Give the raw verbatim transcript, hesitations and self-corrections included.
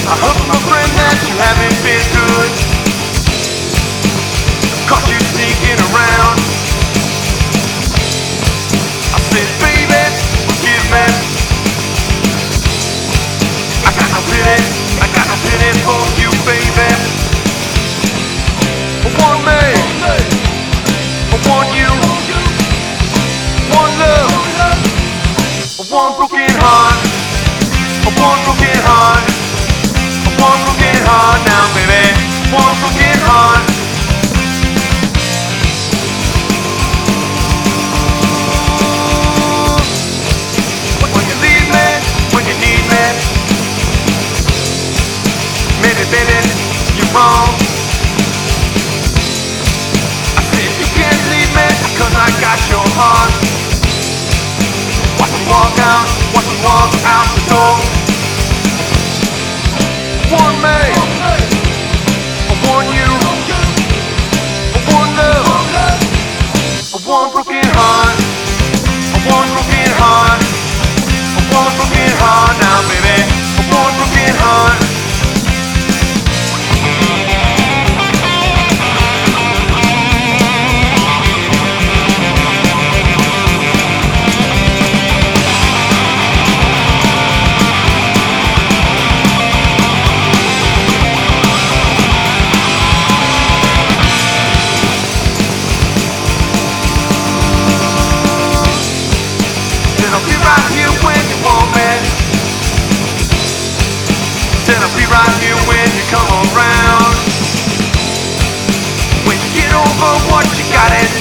I hope, my friend, that you haven't been good. Caught you sneaking around. I said, baby, forgive me. I got no pity, I got no pity for you, baby. I want me, I want you, one love, one broken heart, one broken heart, one broken heart now, baby, one broken heart. When you leave me, when you need me, maybe, baby, you're wrong. I said you can't leave me, cause I got your heart. Watch me walk out, watch me walk out the door. Want me, I want you, I want love, I want broken heart, I want broken heart, I want broken heart now, baby, I want broken heart. I'll be right here when you want me. Said I'll be right here when you come around. When you get over what you got in